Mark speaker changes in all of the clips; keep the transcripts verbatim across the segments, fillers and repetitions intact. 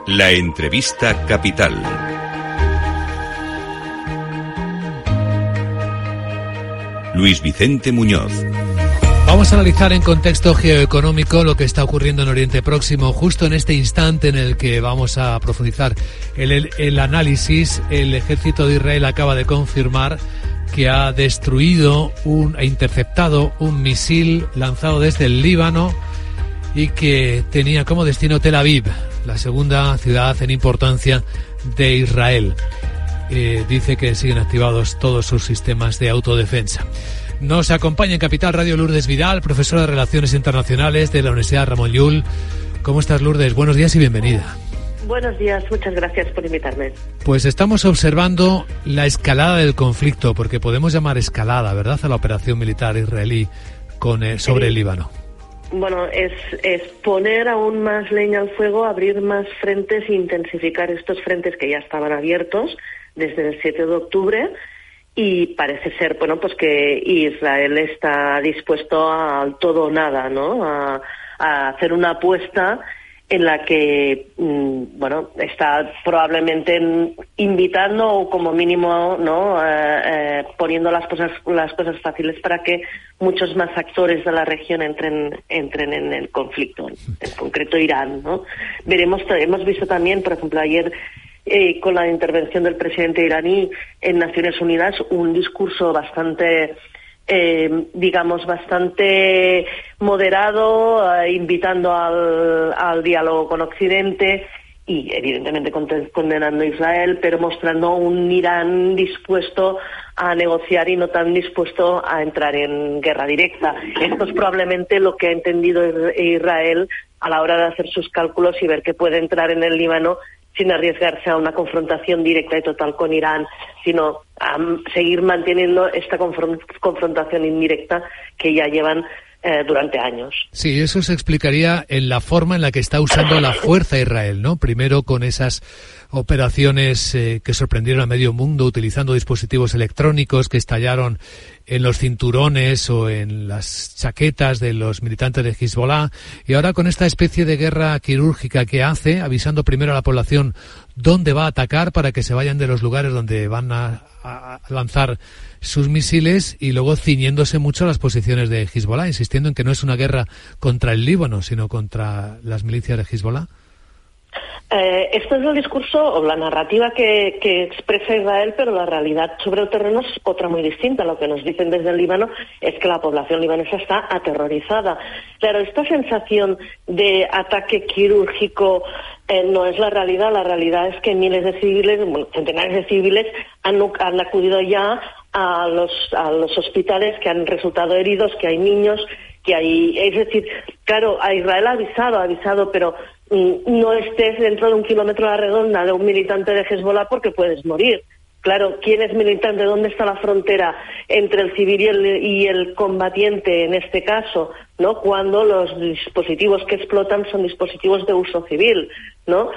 Speaker 1: La entrevista capital. Luis Vicente Muñoz.
Speaker 2: Vamos a analizar en contexto geoeconómico lo que está ocurriendo en Oriente Próximo. Justo en este instante en el que vamos a profundizar el, el, el análisis, el ejército de Israel acaba de confirmar que ha destruido un, ha interceptado un misil lanzado desde el Líbano y que tenía como destino Tel Aviv, la segunda ciudad en importancia de Israel. Eh, dice que siguen activados todos sus sistemas de autodefensa. Nos acompaña en Capital Radio Lourdes Vidal, profesora de Relaciones Internacionales de la Universidad Ramon Llull. ¿Cómo estás, Lourdes? Buenos días y bienvenida.
Speaker 3: Buenos días, muchas gracias por invitarme.
Speaker 2: Pues estamos observando la escalada del conflicto, porque podemos llamar escalada, ¿verdad?, a la operación militar israelí con, eh, sobre
Speaker 3: sí.
Speaker 2: el Líbano.
Speaker 3: Bueno, es, es poner aún más leña al fuego, abrir más frentes e intensificar estos frentes que ya estaban abiertos desde el siete de octubre. Y parece ser, bueno, pues que Israel está dispuesto al todo o nada, ¿no? A, a hacer una apuesta en la que, mmm, bueno, está probablemente invitando o como mínimo, ¿no? Eh, eh, poniendo las cosas, las cosas fáciles para que muchos más actores de la región entren, entren en el conflicto, en concreto Irán, ¿no? Veremos, hemos visto también, por ejemplo, ayer, Eh, con la intervención del presidente iraní en Naciones Unidas, un discurso bastante, eh, digamos, bastante moderado, eh, invitando al, al diálogo con Occidente y, evidentemente, condenando a Israel, pero mostrando un Irán dispuesto a negociar y no tan dispuesto a entrar en guerra directa. Esto es probablemente lo que ha entendido Israel a la hora de hacer sus cálculos y ver que puede entrar en el Líbano sin arriesgarse a una confrontación directa y total con Irán, sino a seguir manteniendo esta confron- confrontación indirecta que ya llevan eh, durante años.
Speaker 2: Sí, eso se explicaría en la forma en la que está usando la fuerza Israel, ¿no? Primero con esas operaciones eh, que sorprendieron a medio mundo utilizando dispositivos electrónicos que estallaron en los cinturones o en las chaquetas de los militantes de Hezbollah, y ahora con esta especie de guerra quirúrgica que hace, avisando primero a la población dónde va a atacar para que se vayan de los lugares donde van a, a lanzar sus misiles, y luego ciñéndose mucho a las posiciones de Hezbollah, insistiendo en que no es una guerra contra el Líbano, sino contra las milicias de Hezbollah.
Speaker 3: Eh, esto es el discurso o la narrativa que, que expresa Israel, pero la realidad sobre el terreno es otra muy distinta. Lo que nos dicen desde el Líbano es que la población libanesa está aterrorizada. Claro, esta sensación de ataque quirúrgico eh, no es la realidad. La realidad es que miles de civiles, bueno, centenares de civiles han, han acudido ya a los, a los hospitales, que han resultado heridos, que hay niños, que hay... Es decir, claro, a Israel ha avisado, ha avisado, pero no estés dentro de un kilómetro a la redonda de un militante de Hezbollah porque puedes morir. Claro, ¿quién es militante? ¿Dónde está la frontera entre el civil y el, y el combatiente en este caso, ¿no? Cuando los dispositivos que explotan son dispositivos de uso civil, ¿no?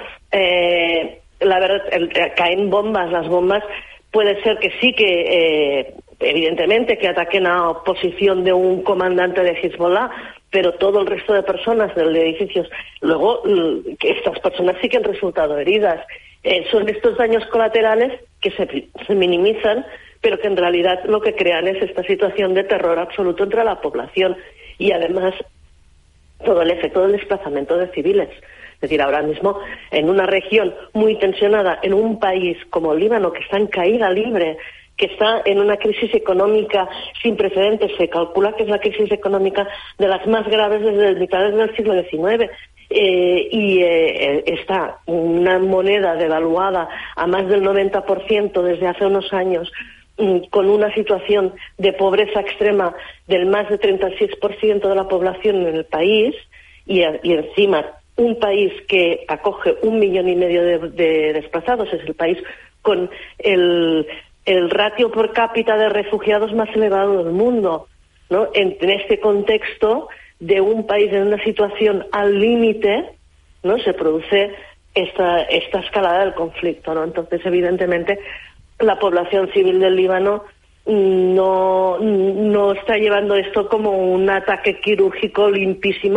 Speaker 3: Eh, la verdad, el, caen bombas, las bombas puede ser que sí que, eh, evidentemente, que ataquen a posición de un comandante de Hezbollah, pero todo el resto de personas del edificio, luego que estas personas sí que han resultado heridas. Eh, son estos daños colaterales que se, se minimizan, pero que en realidad lo que crean es esta situación de terror absoluto entre la población y además todo el efecto del desplazamiento de civiles. Es decir, ahora mismo en una región muy tensionada, en un país como el Líbano, que está en caída libre, que está en una crisis económica sin precedentes, se calcula que es la crisis económica de las más graves desde mitades del siglo diecinueve, eh, y eh, está una moneda devaluada a más del noventa por ciento desde hace unos años, con una situación de pobreza extrema del más de treinta y seis por ciento de la población en el país, y, y encima un país que acoge un millón y medio de, de desplazados, es el país con el... el ratio por cápita de refugiados más elevado del mundo, ¿no? En, en este contexto de un país en una situación al límite, ¿no? Se produce esta esta escalada del conflicto, ¿no? Entonces, evidentemente, la población civil del Líbano no, no está llevando esto como un ataque quirúrgico limpísimo,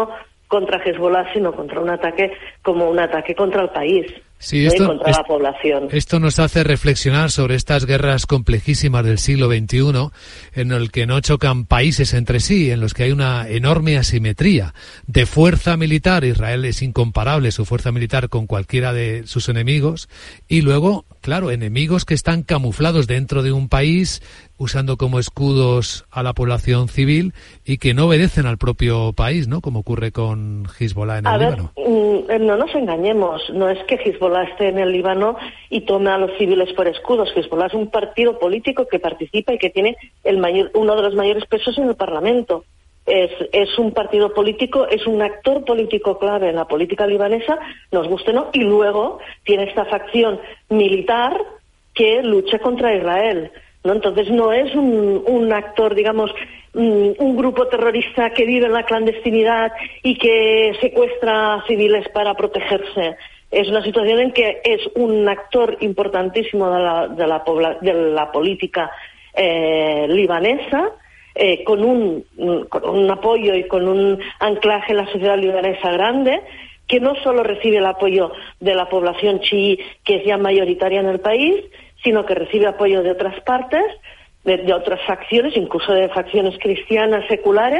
Speaker 3: contra Hezbollah, sino contra un ataque como un ataque contra el país.
Speaker 2: Sí, esto,
Speaker 3: ¿no? Y contra
Speaker 2: es,
Speaker 3: la población.
Speaker 2: Esto nos hace reflexionar sobre estas guerras complejísimas del siglo veintiuno, en el que no chocan países entre sí, en los que hay una enorme asimetría de fuerza militar. Israel es incomparable su fuerza militar con cualquiera de sus enemigos, y luego, claro, enemigos que están camuflados dentro de un país, usando como escudos a la población civil y que no obedecen al propio país, ¿no? Como ocurre con Hezbollah en el
Speaker 3: a ver,
Speaker 2: Líbano.
Speaker 3: No nos engañemos, no es que Hezbollah esté en el Líbano y tome a los civiles por escudos. Hezbollah es un partido político que participa y que tiene el mayor, uno de los mayores pesos en el Parlamento. Es, es un partido político, es un actor político clave en la política libanesa, nos guste o no, y luego tiene esta facción militar que lucha contra Israel, ¿no? Entonces no es un, un actor, digamos, un grupo terrorista que vive en la clandestinidad y que secuestra a civiles para protegerse. Es una situación en que es un actor importantísimo de la, de la, pobla, de la política eh, libanesa, eh, con, un, con un apoyo y con un anclaje en la sociedad libanesa grande, que no solo recibe el apoyo de la población chií, que es ya mayoritaria en el país, sino que recibe apoyo de otras partes, de, de otras facciones, incluso de facciones cristianas seculares,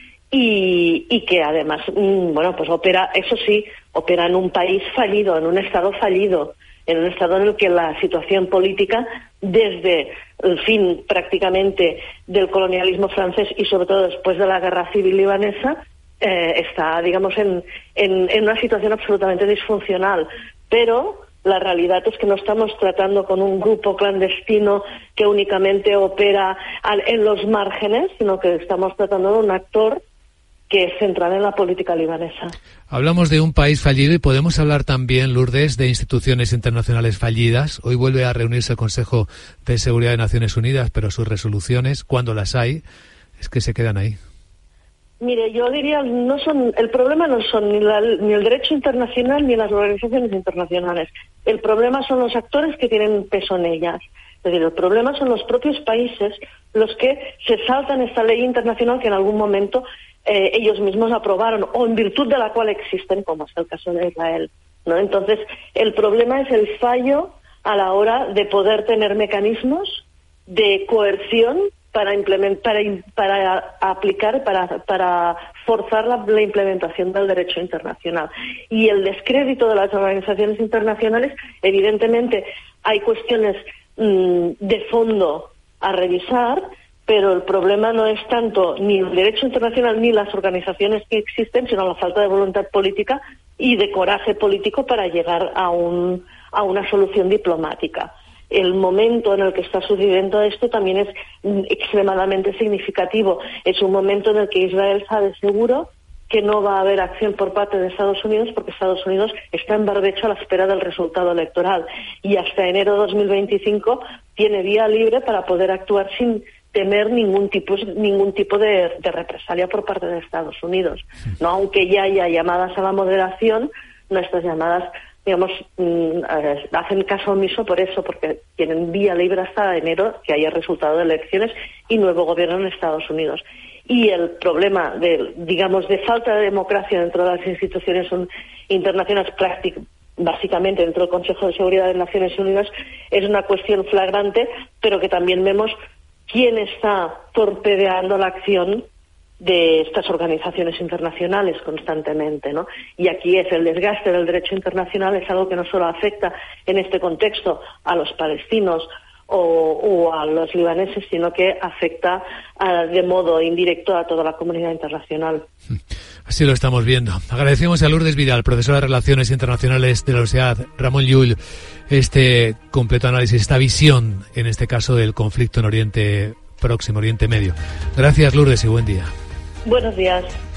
Speaker 3: y, y que además, bueno, pues opera, eso sí, opera en un país fallido, en un estado fallido, en un estado en el que la situación política, desde el fin prácticamente del colonialismo francés y sobre todo después de la guerra civil libanesa, eh, está, digamos, en, en, en una situación absolutamente disfuncional. Pero la realidad es que no estamos tratando con un grupo clandestino que únicamente opera en los márgenes, sino que estamos tratando de un actor que es central en la política libanesa.
Speaker 2: Hablamos de un país fallido y podemos hablar también, Lourdes, de instituciones internacionales fallidas. Hoy vuelve a reunirse el Consejo de Seguridad de Naciones Unidas, pero sus resoluciones, cuando las hay, es que se quedan ahí.
Speaker 3: Mire, yo diría, no son, el problema no son ni, la, ni el derecho internacional ni las organizaciones internacionales. El problema son los actores que tienen peso en ellas. Es decir, el problema son los propios países los que se saltan esta ley internacional que en algún momento eh, ellos mismos aprobaron o en virtud de la cual existen, como es el caso de Israel, ¿no? Entonces, el problema es el fallo a la hora de poder tener mecanismos de coerción para implementar, para, para aplicar, para, para forzar la, la implementación del derecho internacional. Y el descrédito de las organizaciones internacionales, evidentemente hay cuestiones mmm, de fondo a revisar, pero el problema no es tanto ni el derecho internacional ni las organizaciones que existen, sino la falta de voluntad política y de coraje político para llegar a, un, a una solución diplomática. El momento en el que está sucediendo esto también es extremadamente significativo. Es un momento en el que Israel sabe seguro que no va a haber acción por parte de Estados Unidos porque Estados Unidos está en barbecho a la espera del resultado electoral y hasta enero de dos mil veinticinco tiene vía libre para poder actuar sin temer ningún tipo ningún tipo de, de represalia por parte de Estados Unidos, ¿no? Aunque ya haya llamadas a la moderación, nuestras llamadas, digamos, mmm, eh, hacen caso omiso por eso, porque tienen vía libre hasta enero que haya resultado de elecciones y nuevo gobierno en Estados Unidos. Y el problema de, digamos, de falta de democracia dentro de las instituciones internacionales, prácticamente, básicamente dentro del Consejo de Seguridad de Naciones Unidas, es una cuestión flagrante, pero que también vemos quién está torpedeando la acción de estas organizaciones internacionales constantemente, ¿no? Y aquí es el desgaste del derecho internacional, es algo que no solo afecta en este contexto a los palestinos o, o a los libaneses, sino que afecta a, de modo indirecto a toda la comunidad internacional.
Speaker 2: Así lo estamos viendo. Agradecemos a Lourdes Vidal, profesora de Relaciones Internacionales de la Universidad Ramón Llull, este completo análisis, esta visión, en este caso, del conflicto en Oriente Próximo, Oriente Medio. Gracias, Lourdes, y buen día.
Speaker 3: Buenos días.